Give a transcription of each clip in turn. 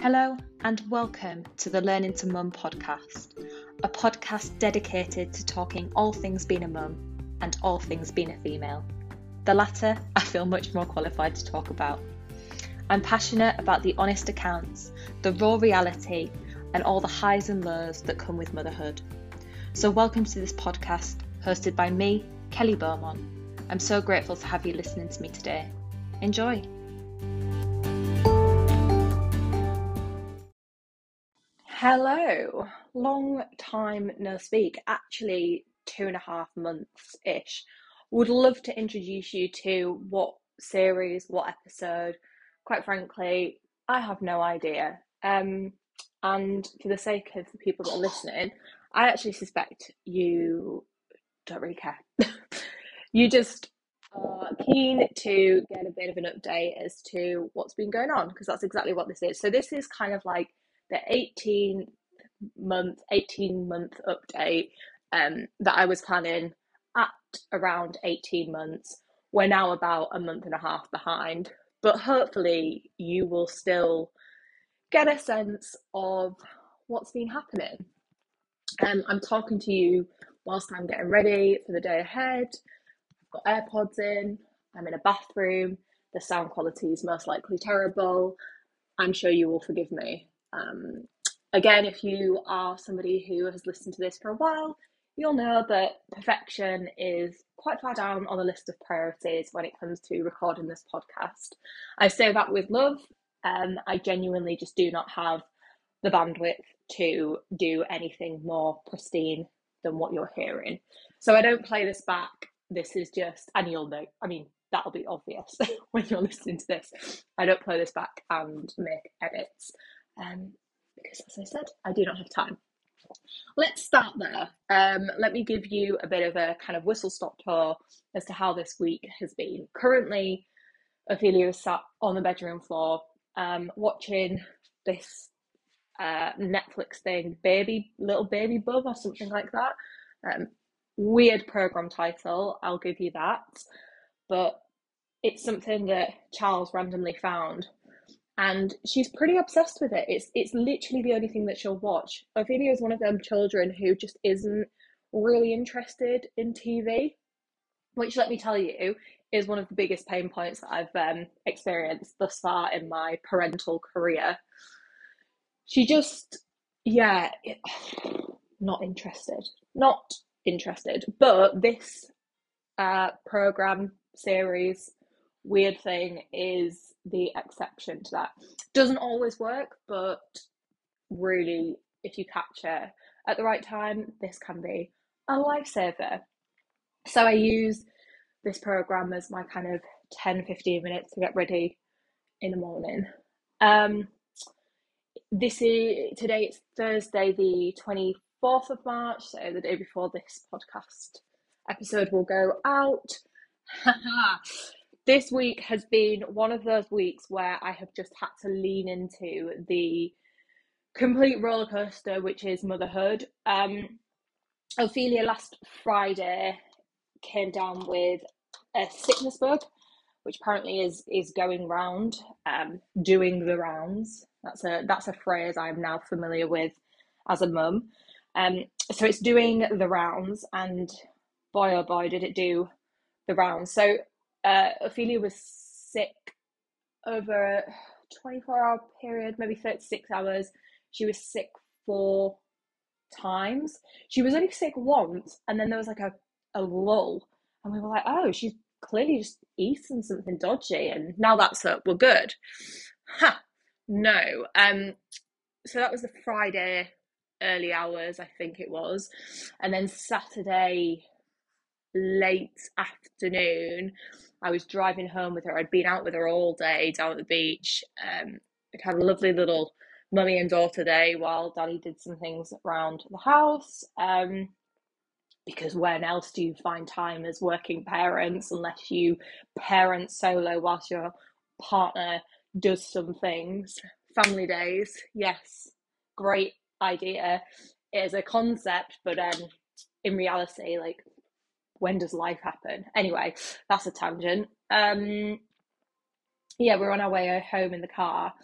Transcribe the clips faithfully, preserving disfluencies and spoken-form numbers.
Hello and welcome to the Learning to Mum podcast, a podcast dedicated to talking all things being a mum and all things being a female. The latter I feel much more qualified to talk about. I'm passionate about the honest accounts, the raw reality and all the highs and lows that come with motherhood. So welcome to this podcast hosted by me, Kelly Beaumont. I'm so grateful to have you listening to me today. Enjoy. Hello, long time no speak, actually two and a half months-ish. Would love to introduce you to what series, what episode. Quite frankly, I have no idea. Um, and for the sake of the people that are listening, I actually suspect you don't really care. You just are keen to get a bit of an update as to what's been going on, because that's exactly what this is. So this is kind of like the eighteen month eighteen month update um that I was planning at around eighteen months. We're now about a month and a half behind, but hopefully you will still get a sense of what's been happening. Um, I'm talking to you whilst I'm getting ready for the day ahead. I've got AirPods in, I'm in a bathroom, the sound quality is most likely terrible. I'm sure you will forgive me. Um, again, if you are somebody who has listened to this for a while, you'll know that perfection is quite far down on the list of priorities when it comes to recording this podcast. I say that with love. Um, I genuinely just do not have the bandwidth to do anything more pristine than what you're hearing. So I don't play this back. This is just, and you'll know, I mean, that'll be obvious when you're listening to this. I don't play this back and make edits um, because, as I said, I do not have time. Let's start there. Um, let me give you a bit of a kind of whistle-stop tour as to how this week has been. Currently, Ophelia is sat on the bedroom floor um, watching this uh, Netflix thing, Baby, Little Baby Bub or something like that. Um, weird program title, I'll give you that. But it's something that Charles randomly found, and she's pretty obsessed with it. It's it's literally the only thing that she'll watch. Ophelia is one of them children who just isn't really interested in T V, which, let me tell you, is one of the biggest pain points that I've um, experienced thus far in my parental career. She just, yeah, it, not interested, not interested. But this uh, program series, weird thing, is the exception to that. Doesn't always work, but really, if you catch her at the right time, this can be a lifesaver. So I use this program as my kind of ten fifteen minutes to get ready in the morning. Um, this is today, it's Thursday, the twenty-fourth of March, so the day before this podcast episode will go out. This week has been one of those weeks where I have just had to lean into the complete roller coaster, which is motherhood. Um, Ophelia last Friday came down with a sickness bug, which apparently is is going round, um, doing the rounds. That's a that's a phrase I'm now familiar with as a mum. Um, so it's doing the rounds, and boy oh boy did it do the rounds. So uh, Ophelia was sick over a twenty-four hour period, maybe thirty-six hours. She was sick four times. She was only sick once, and then there was like a, a lull, and we were like, oh, she's clearly just eating something dodgy, and now that's up, we're good. Huh, no. Um, so that was the Friday early hours, I think it was, and then Saturday late afternoon, I was driving home with her. I'd been out with her all day down at the beach. Um, we'd had a lovely little mummy and daughter day while Daddy did some things around the house. Um, because when else do you find time as working parents unless you parent solo whilst your partner does some things? Family days, yes, great idea. It is a concept, but um, in reality, like, when does life happen? Anyway, that's a tangent. Um, yeah, we're on our way home in the car,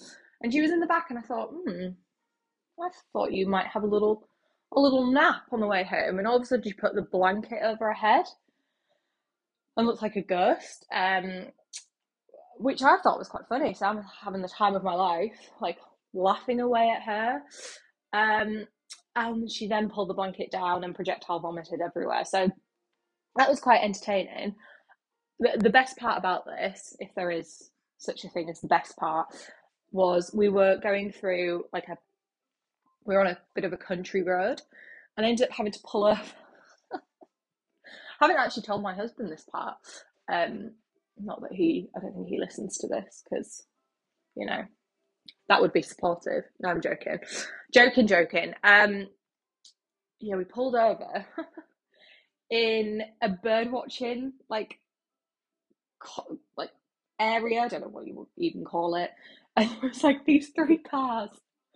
And she was in the back, and I thought, hmm, I thought you might have a little a little nap on the way home. And all of a sudden, she put the blanket over her head and looked like a ghost, um, which I thought was quite funny. So I'm having the time of my life, like laughing away at her. Um, and she then pulled the blanket down and projectile vomited everywhere. So that was quite entertaining. The, the best part about this, if there is such a thing as the best part, was we were going through like a, we were on a bit of a country road, and I ended up having to pull up. I haven't actually told my husband this part. Um, not that he, I don't think he listens to this because, you know, that would be supportive. No, I'm joking. Joking, joking. Um, yeah, we pulled over in a bird watching, like, like area. I don't know what you would even call it. And there was like these three cars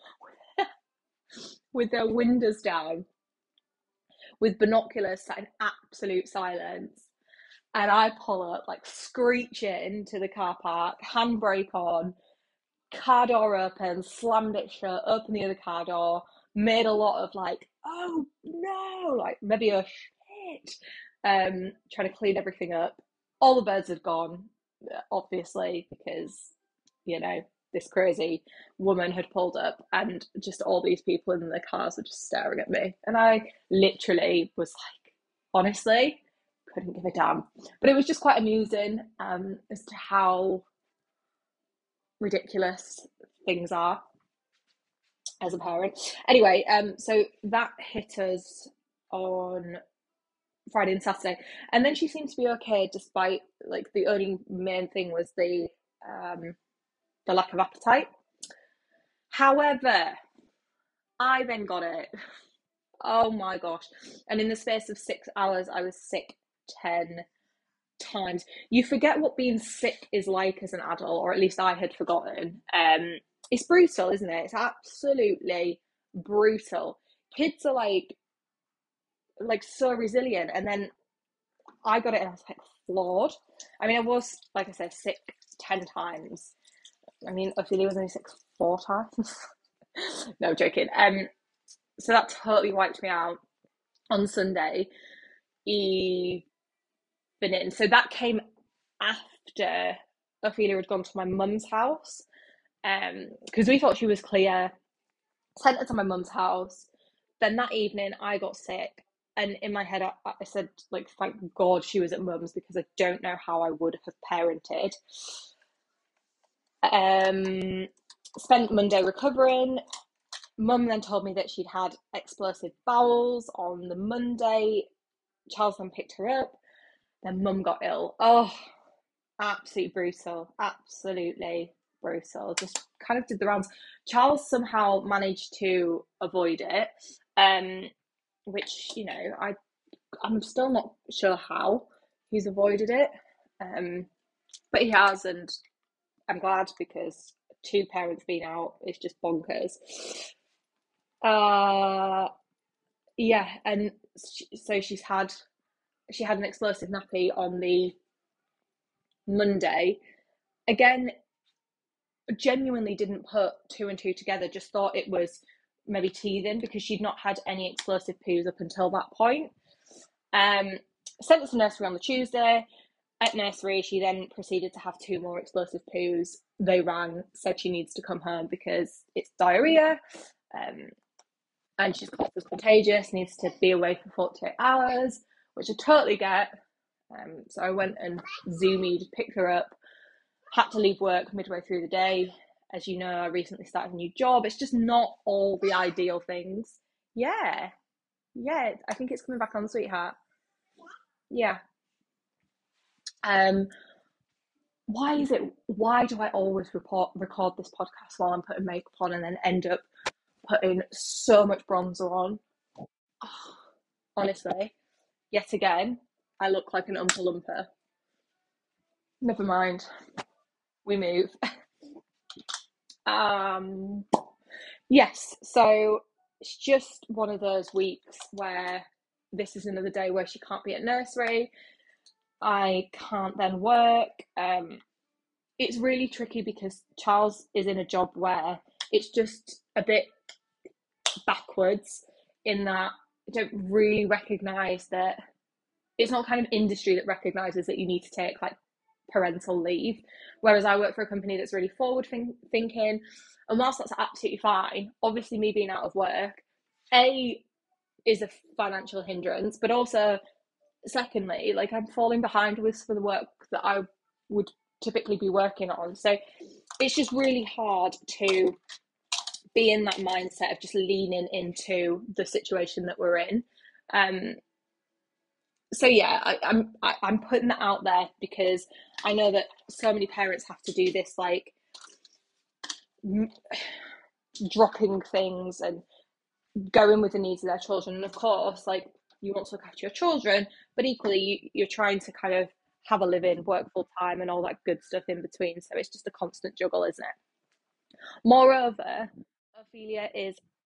with their windows down, with binoculars, sat in absolute silence. And I pull up, like screeching to the car park, handbrake on, car door open, slammed it shut, opened the other car door, made a lot of like, oh no, like maybe a shit, um, trying to clean everything up. All the birds had gone, obviously, because, you know, this crazy woman had pulled up, and just all these people in the cars were just staring at me. And I literally was like, honestly, couldn't give a damn. But it was just quite amusing, um, as to how ridiculous things are as a parent. Anyway, um, so that hit us on Friday and Saturday, and then she seemed to be okay, despite like the only main thing was the um the lack of appetite. However, I then got it. Oh my gosh. And in the space of six hours, I was sick ten times. You forget what being sick is like as an adult, or at least I had forgotten. Um, it's brutal, isn't it? It's absolutely brutal. Kids are like, like so resilient, and then I got it and I was like floored. I mean, I was, like I said, sick ten times. I mean, Ophelia was only sick four times. No, joking. Um, so that totally wiped me out on Sunday evening. So that came after Ophelia had gone to my mum's house, um, because we thought she was clear. Sent her to my mum's house. Then that evening, I got sick, and in my head, I, I said, like, thank God she was at mum's, because I don't know how I would have parented. Um, spent Monday recovering. Mum then told me that she'd had explosive bowels on the Monday. Charles then picked her up. Then Mum got ill. Oh, absolutely brutal. Absolutely brutal. Just kind of did the rounds. Charles somehow managed to avoid it, um, which, you know, I, I'm still not sure how he's avoided it, um, but he has, and I'm glad, because two parents being out is just bonkers. Uh, yeah, and she, so she's had, she had an explosive nappy on the Monday. Again, genuinely didn't put two and two together, just thought it was maybe teething, because she'd not had any explosive poos up until that point. Um, sent her to nursery on the Tuesday. At nursery, she then proceeded to have two more explosive poos. They rang, said she needs to come home because it's diarrhea, um, and she's classed as contagious, needs to be away for forty-eight hours, which I totally get. Um, so I went and Zoomed, picked her up, had to leave work midway through the day. As you know, I recently started a new job. It's just not all the ideal things. Yeah. Yeah, I think it's coming back on, sweetheart. Yeah. Um, why is it, why do I always report, record this podcast while I'm putting makeup on, and then end up putting so much bronzer on? Oh, honestly, yet again, I look like an Oompa Loompa. Never mind. We move. um, yes, so it's just one of those weeks where this is another day where she can't be at nursery. I can't then work. Um, it's really tricky because Charles is in a job where it's just a bit backwards in that I don't really recognise that it's not kind of industry that recognises that you need to take like parental leave. Whereas I work for a company that's really forward think- thinking. And whilst that's absolutely fine, obviously me being out of work, A, is a financial hindrance, but also, secondly, like I'm falling behind with for the work that I would typically be working on. So it's just really hard to be in that mindset of just leaning into the situation that we're in. Um, so yeah, I, I'm I, I'm putting that out there because I know that so many parents have to do this, like m- dropping things and going with the needs of their children. And of course, like you want to look after your children, but equally you, you're trying to kind of have a living, work full time, and all that good stuff in between. So it's just a constant juggle, isn't it? Moreover, Ophelia is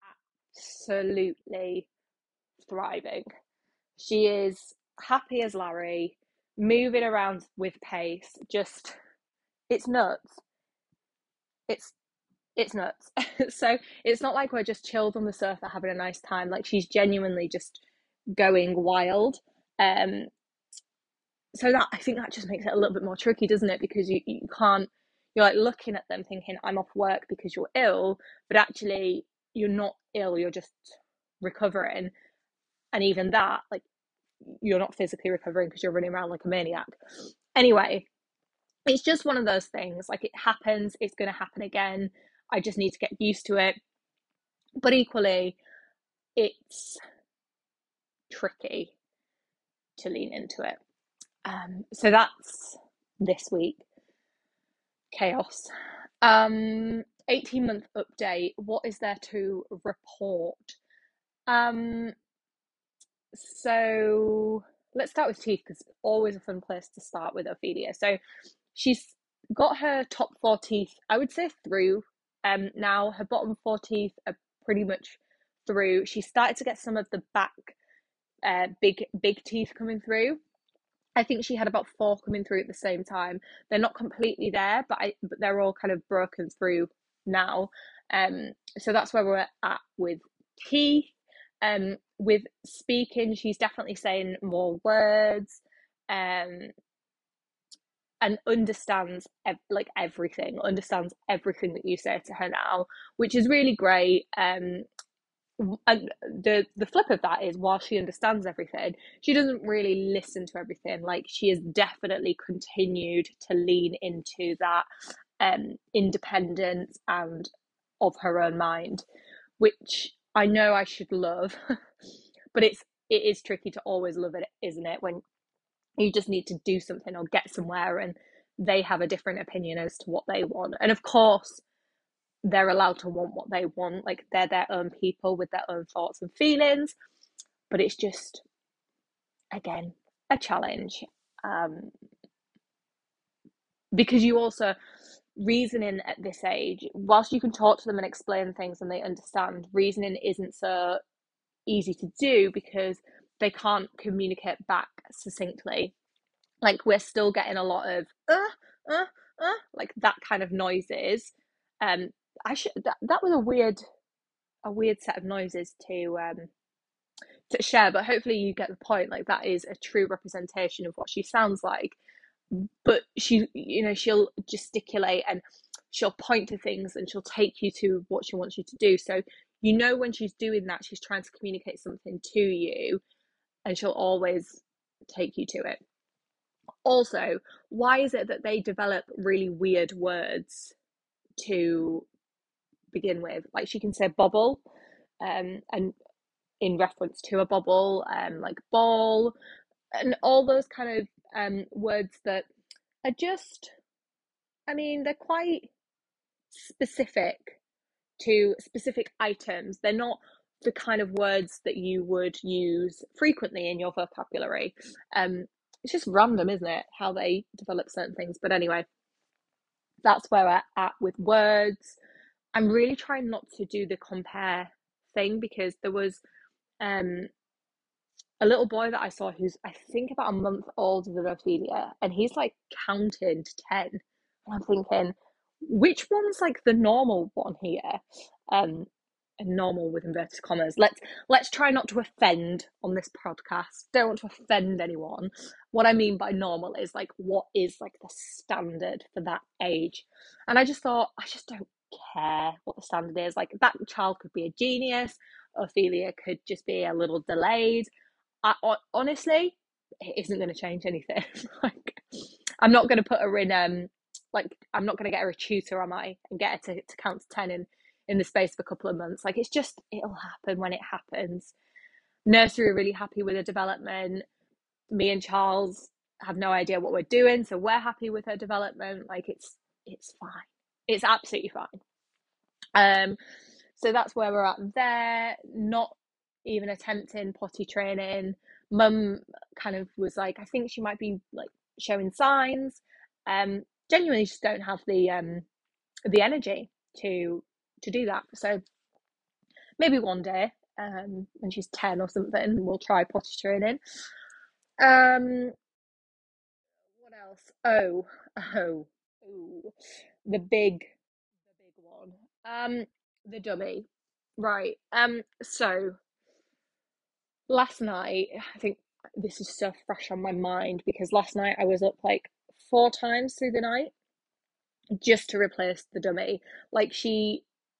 absolutely thriving. She is happy as Larry, moving around with pace. Just, it's nuts. It's it's nuts. So it's not like we're just chilled on the sofa having a nice time. Like she's genuinely just going wild. Um, so that I think that just makes it a little bit more tricky, doesn't it? Because you, you can't, you're like looking at them thinking, I'm off work because you're ill, but actually you're not ill, you're just recovering. And even that, like you're not physically recovering because you're running around like a maniac. Anyway, it's just one of those things. Like it happens, it's going to happen again. I just need to get used to it. But equally, it's tricky to lean into it. Um, so that's this week. Chaos. Um, eighteen month update. What is there to report? Um, so let's start with teeth because it's always a fun place to start with Ophelia. So she's got her top four teeth, I would say, through. Um, now her bottom four teeth are pretty much through. She started to get some of the back uh, big big teeth coming through. I think she had about four coming through at the same time. They're not completely there, but I but they're all kind of broken through now. Um, so that's where we're at with teeth. Um, with speaking, she's definitely saying more words. Um, and understands ev- like everything, understands everything that you say to her now, which is really great. Um, and the the flip of that is while she understands everything, she doesn't really listen to everything. Like she has definitely continued to lean into that um independence and of her own mind, which I know I should love. But it's it is tricky to always love it, isn't it, when you just need to do something or get somewhere and they have a different opinion as to what they want. And of course they're allowed to want what they want, like they're their own people with their own thoughts and feelings, but it's just, again, a challenge. Um, because you also, reasoning at this age, whilst you can talk to them and explain things and they understand, reasoning isn't so easy to do because they can't communicate back succinctly. Like we're still getting a lot of uh, uh, uh, like that kind of noises. Um, I should that, that was a weird a weird set of noises to um to share, but hopefully you get the point. Like that is a true representation of what she sounds like. But she, you know, she'll gesticulate and she'll point to things and she'll take you to what she wants you to do. So you know when she's doing that, she's trying to communicate something to you, and she'll always take you to it. Also, why is it that they develop really weird words to begin with? Like she can say bubble, um, and in reference to a bubble, um, like ball, and all those kind of um words that are just, I mean, they're quite specific to specific items. They're not the kind of words that you would use frequently in your vocabulary. Um, it's just random, isn't it, how they develop certain things? But anyway, that's where we're at with words. I'm really trying not to do the compare thing because there was um a little boy that I saw who's I think about a month older than Ophelia, and he's like counting to ten. And I'm thinking, which one's like the normal one here? Um, and normal with inverted commas. Let's let's try not to offend on this podcast. Don't want to offend anyone. What I mean by normal is like what is like the standard for that age. And I just thought, I just don't care what the standard is. Like that child could be a genius. Ophelia could just be a little delayed. I, honestly, it isn't going to change anything. Like, I'm not going to put her in, um, like, I'm not going to get her a tutor, am I? And get her to, to count to ten in, in the space of a couple of months. Like, it's just, it'll happen when it happens. Nursery are really happy with her development. Me and Charles have no idea what we're doing, so we're happy with her development. Like, it's, it's fine. It's absolutely fine. Um, so that's where we're at there. Not even attempting potty training. Mum kind of was like, I think she might be like showing signs. Um, genuinely just don't have the um the energy to to do that. So maybe one day, um, when she's ten or something, we'll try potty training. Um, what else? Oh, oh, oh, the big, the big one. Um, the dummy. Right. Um, so last night, I think this is so fresh on my mind because last night I was up like four times through the night just to replace the dummy. Like she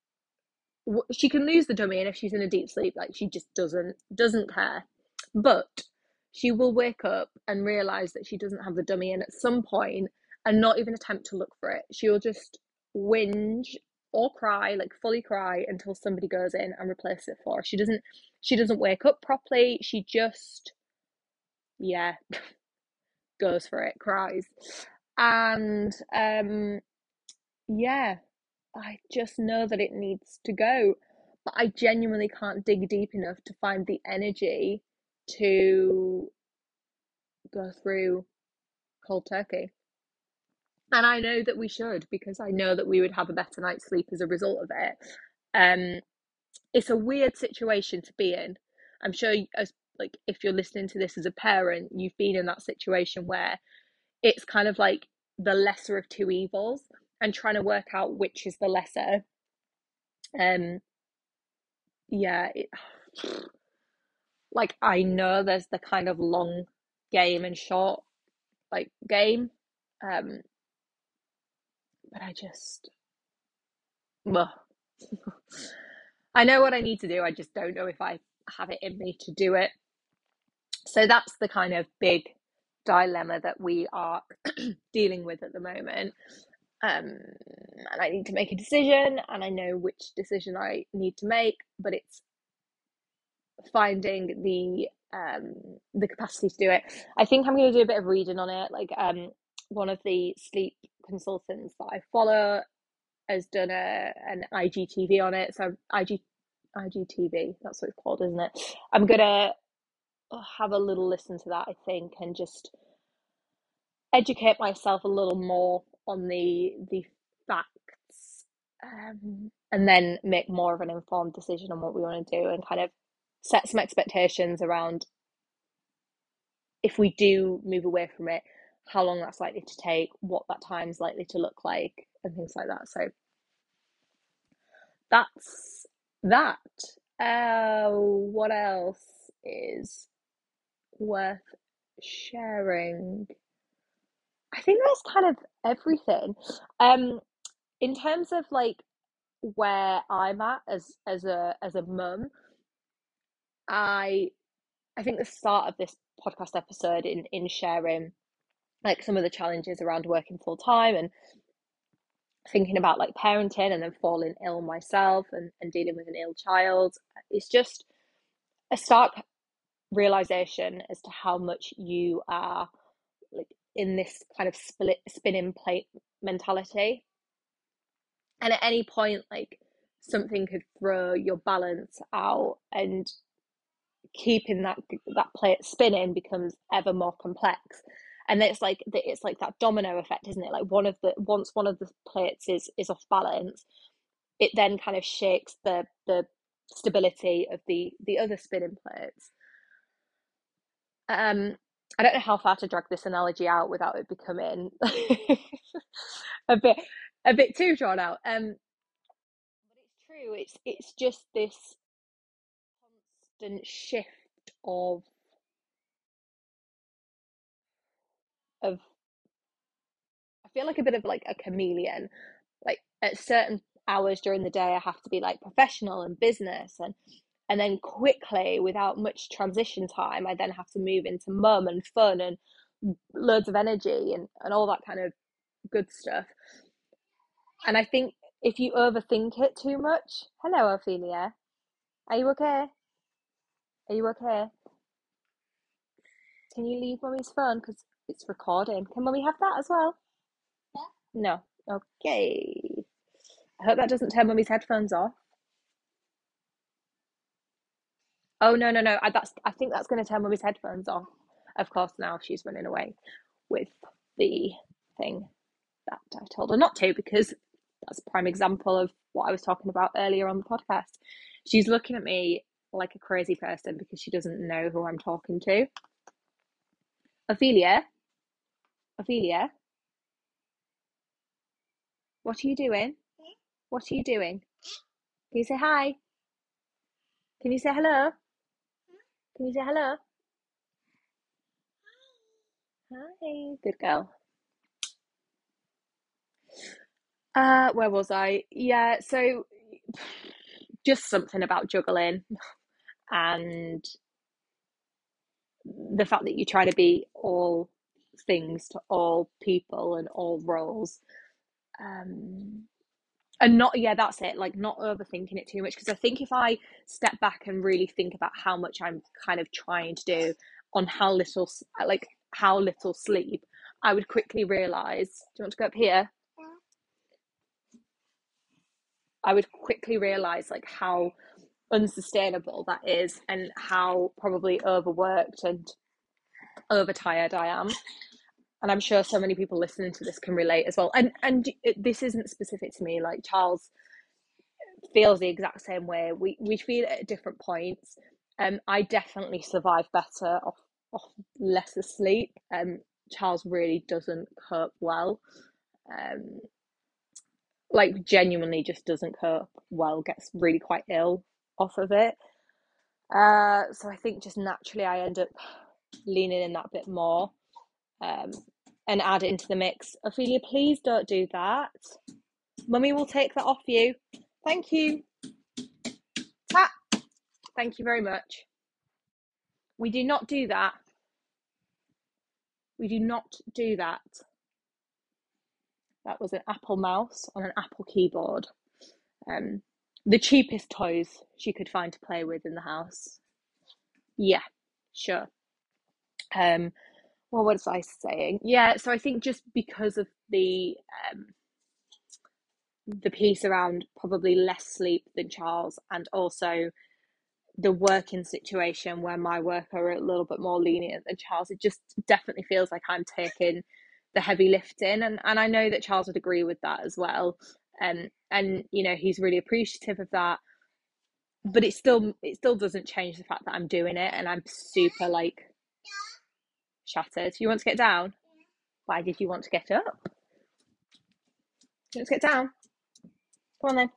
she can lose the dummy, and if she's in a deep sleep, like she just doesn't doesn't care. But she will wake up and realize that she doesn't have the dummy, and at some point, and not even attempt to look for it. She will just whinge or cry, like fully cry, until somebody goes in and replaces it for her. She doesn't she doesn't wake up properly. She just, yeah, goes for it, cries. And um yeah, I just know that it needs to go. But I genuinely can't dig deep enough to find the energy to go through cold turkey. And I know that we should, because I know that we would have a better night's sleep as a result of it. Um, it's a weird situation to be in. I'm sure, as like if you're listening to this as a parent, you've been in that situation where it's kind of like the lesser of two evils, and trying to work out which is the lesser. Um, yeah, it, like I know there's the kind of long game and short like game, um, but I just, well, I know what I need to do. I just don't know if I have it in me to do it. So that's the kind of big dilemma that we are dealing with at the moment. Um, and I need to make a decision, and I know which decision I need to make, but it's finding the um the capacity to do it. I think I'm going to do a bit of reading on it. Like um one of the sleep consultants that I follow has done a an I G T V on it. So I G I G T V, that's what it's called, isn't it? I'm gonna have a little listen to that, I think, and just educate myself a little more on the the facts, um, and then make more of an informed decision on what we want to do, and kind of set some expectations around if we do move away from it, how long that's likely to take, what that time's likely to look like, and things like that. So that's that. Uh, what else is worth sharing? I think that's kind of everything. Um, in terms of like where I'm at as as a as a mum, I I think the start of this podcast episode in in sharing like some of the challenges around working full time and thinking about like parenting and then falling ill myself and, and dealing with an ill child. It's just a stark realization as to how much you are like in this kind of split spinning plate mentality, and at any point like something could throw your balance out, and keeping that that plate spinning becomes ever more complex. And it's like it's like that domino effect, isn't it? Like one of the once one of the plates is is off balance, it then kind of shakes the the stability of the the other spinning plates. um I don't know how far to drag this analogy out without it becoming a bit a bit too drawn out. Um, but it's true. It's it's just this constant shift of of I feel like a bit of like a chameleon. Like at certain hours during the day, I have to be like professional and business, and and then quickly, without much transition time, I then have to move into mum and fun and loads of energy and and all that kind of good stuff. And I think if you overthink it too much, hello Ophelia, are you okay? Are you okay? Can you leave mummy's phone because it's recording? Can mummy have that as well? No. Okay. I hope that doesn't turn mummy's headphones off. Oh no, no, no. I, that's I think that's going to turn mummy's headphones off. Of course, now she's running away with the thing that I told her not to, because that's a prime example of what I was talking about earlier on the podcast. She's looking at me like a crazy person because she doesn't know who I'm talking to. Ophelia, Ophelia, what are you doing? What are you doing? Can you say hi? Can you say hello? Can you say hello? Hi, good girl. Uh, where was I? Yeah, so just something about juggling and the fact that you try to be all things to all people and all roles. Um, and not, yeah, that's it, like not overthinking it too much. Because I think if I step back and really think about how much I'm kind of trying to do on how little, like how little sleep, I would quickly realize, do you want to go up here? I would quickly realize like how unsustainable that is and how probably overworked and overtired I am. And I'm sure so many people listening to this can relate as well. And and it, this isn't specific to me. Like Charles feels the exact same way. We we feel it at different points. Um, I definitely survive better off off lesser sleep. Um, Charles really doesn't cope well. Um, like genuinely just doesn't cope well. Gets really quite ill off of it. Uh, so I think just naturally I end up leaning in that bit more. Um, and add it into the mix. Ophelia, please don't do that. Mummy will take that off you. Thank you. Tap. Thank you very much. We do not do that. We do not do that. That was an Apple mouse on an Apple keyboard. Um, the cheapest toys she could find to play with in the house. Yeah, sure. Um, well, what was I saying? Yeah, so I think just because of the um, the piece around probably less sleep than Charles, and also the working situation where my work are a little bit more lenient than Charles, it just definitely feels like I'm taking the heavy lifting, and and I know that Charles would agree with that as well. Um, and you know he's really appreciative of that, but it still it still doesn't change the fact that I'm doing it and I'm super like shattered. You want to get down? Why did you want to get up? Let's get down. Come on then.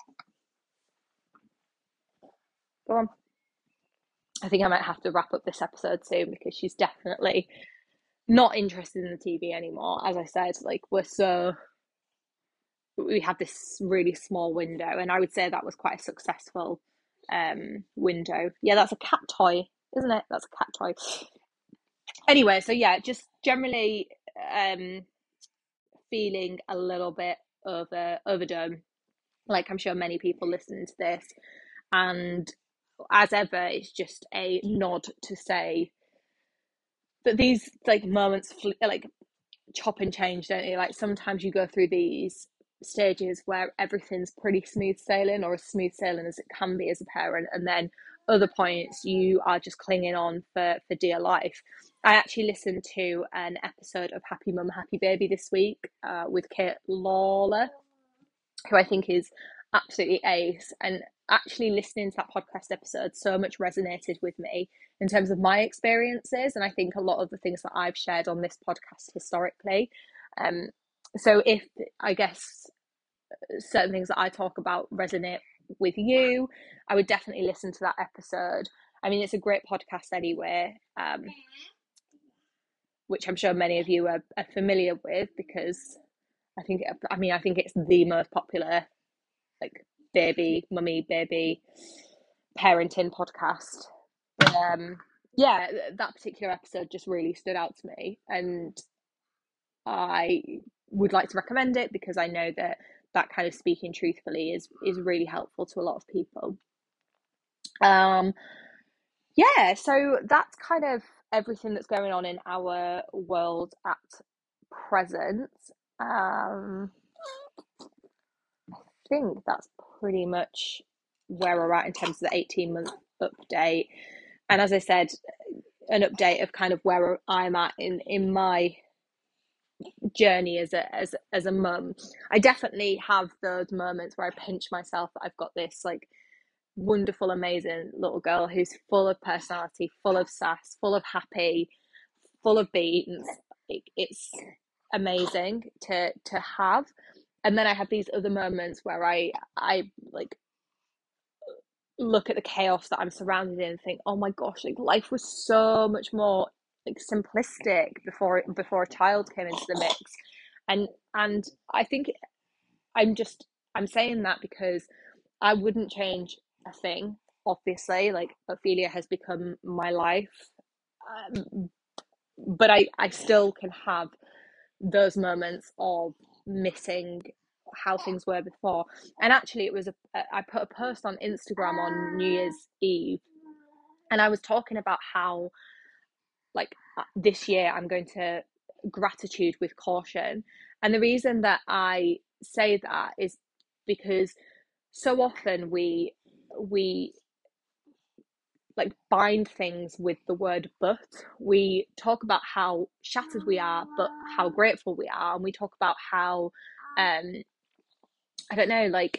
Go on. I think I might have to wrap up this episode soon because she's definitely not interested in the T V anymore. As I said, like we're so we had this really small window, and I would say that was quite a successful um window. Yeah, that's a cat toy, isn't it? That's a cat toy. Anyway, so yeah, just generally um feeling a little bit over overdone, like I'm sure many people listening to this. And as ever, it's just a nod to say that these like moments like chop and change, don't you? Like sometimes you go through these stages where everything's pretty smooth sailing, or as smooth sailing as it can be as a parent, and then other points you are just clinging on for for dear life. I actually listened to an episode of Happy Mum Happy Baby this week uh, with Kate Lawler, who I think is absolutely ace. And actually listening to that podcast episode so much resonated with me in terms of my experiences. And I think a lot of the things that I've shared on this podcast historically, um, so if, I guess, certain things that I talk about resonate with you, I would definitely listen to that episode. I mean, it's a great podcast anyway, um, which I'm sure many of you are, are familiar with, because I think, I mean, I think it's the most popular, like, baby, mummy, baby parenting podcast. But, um, yeah, that particular episode just really stood out to me, and I would like to recommend it because I know that that kind of speaking truthfully is is really helpful to a lot of people. Um, yeah, so that's kind of everything that's going on in our world at present. Um, I think that's pretty much where we're at in terms of the eighteen month update. And as I said, an update of kind of where I'm at in in my journey as a as as a mum. I definitely have those moments where I pinch myself that I've got this like wonderful, amazing little girl who's full of personality, full of sass, full of happy, full of beans. It, it's amazing to to have. And then I have these other moments where I I like look at the chaos that I'm surrounded in and think, oh my gosh, like life was so much more like simplistic before before a child came into the mix. And and I think I'm just I'm saying that because I wouldn't change a thing. Obviously, like Ophelia has become my life, um, but I I still can have those moments of missing how things were before. And actually, it was a I put a post on Instagram on New Year's Eve, and I was talking about how like this year I'm going to gratitude with caution. And the reason that I say that is because so often we we like bind things with the word but. We talk about how shattered we are, but how grateful we are. And we talk about how, um, I don't know, like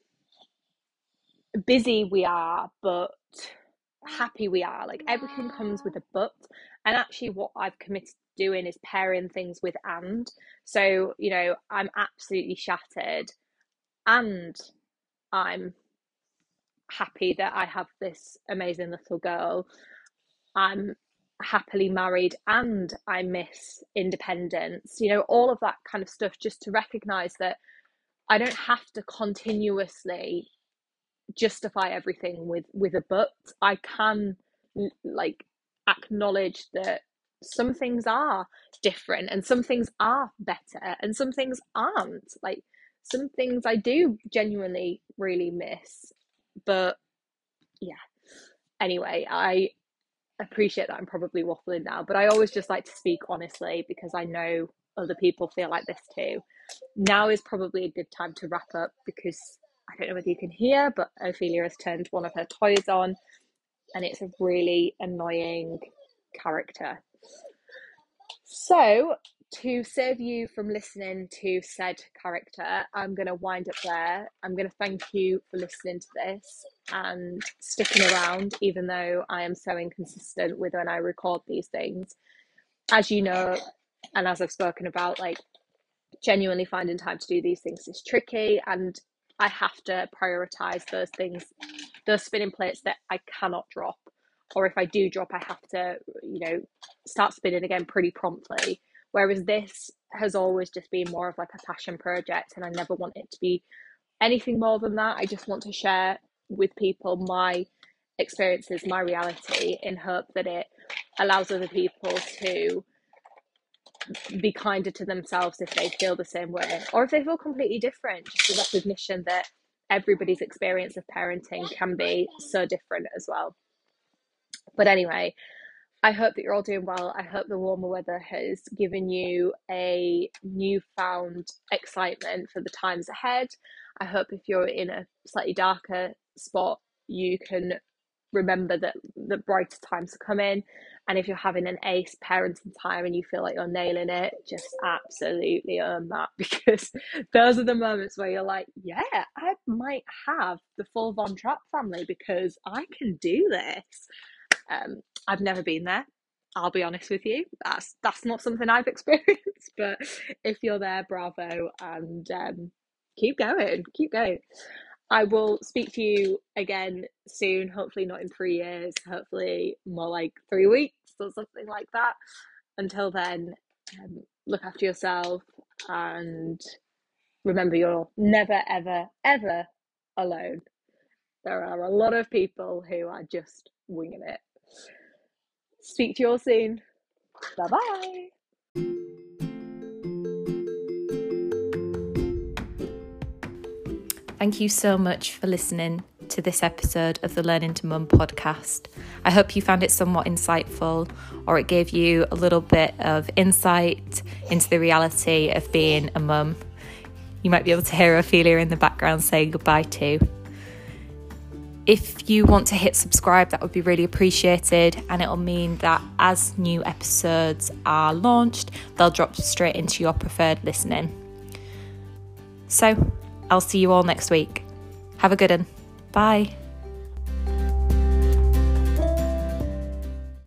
busy we are, but happy we are. Like everything comes with a but. And actually, what I've committed to doing is pairing things with and. So, you know, I'm absolutely shattered and I'm happy that I have this amazing little girl. I'm happily married and I miss independence, you know, all of that kind of stuff, just to recognize that I don't have to continuously justify everything with with a but. I can like acknowledge that some things are different and some things are better and some things aren't. Like some things I do genuinely really miss. But yeah, anyway, I appreciate that I'm probably waffling now, but I always just like to speak honestly because I know other people feel like this too. Now is probably a good time to wrap up because I don't know whether you can hear, but Ophelia has turned one of her toys on and it's a really annoying character. So, to save you from listening to said character, I'm going to wind up there. I'm going to thank you for listening to this and sticking around, even though I am so inconsistent with when I record these things. As you know, and as I've spoken about, like genuinely finding time to do these things is tricky, and I have to prioritize those things, those spinning plates that I cannot drop. Or if I do drop, I have to, you know, start spinning again pretty promptly. Whereas this has always just been more of like a passion project, and I never want it to be anything more than that. I just want to share with people my experiences, my reality, in hope that it allows other people to be kinder to themselves if they feel the same way, or if they feel completely different. Just the recognition that everybody's experience of parenting can be so different as well. But anyway, I hope that you're all doing well. I hope the warmer weather has given you a newfound excitement for the times ahead. I hope if you're in a slightly darker spot, you can remember that the brighter times are coming. And if you're having an ace parenting time and you feel like you're nailing it, just absolutely earn that, because those are the moments where you're like, yeah, I might have the full Von Trapp family because I can do this. Um, I've never been there. I'll be honest with you, that's that's not something I've experienced. But if you're there, bravo, and um, keep going, keep going. I will speak to you again soon, hopefully not in three years, hopefully more like three weeks or something like that. Until then, um, look after yourself and remember you're never, ever, ever alone. There are a lot of people who are just winging it. Speak to you all soon. Bye-bye. Thank you so much for listening to this episode of the Learning to Mum podcast. I hope you found it somewhat insightful, or it gave you a little bit of insight into the reality of being a mum. You might be able to hear Ophelia in the background saying goodbye too. If you want to hit subscribe, that would be really appreciated, and it'll mean that as new episodes are launched, they'll drop straight into your preferred listening. So, I'll see you all next week. Have a good one. Bye.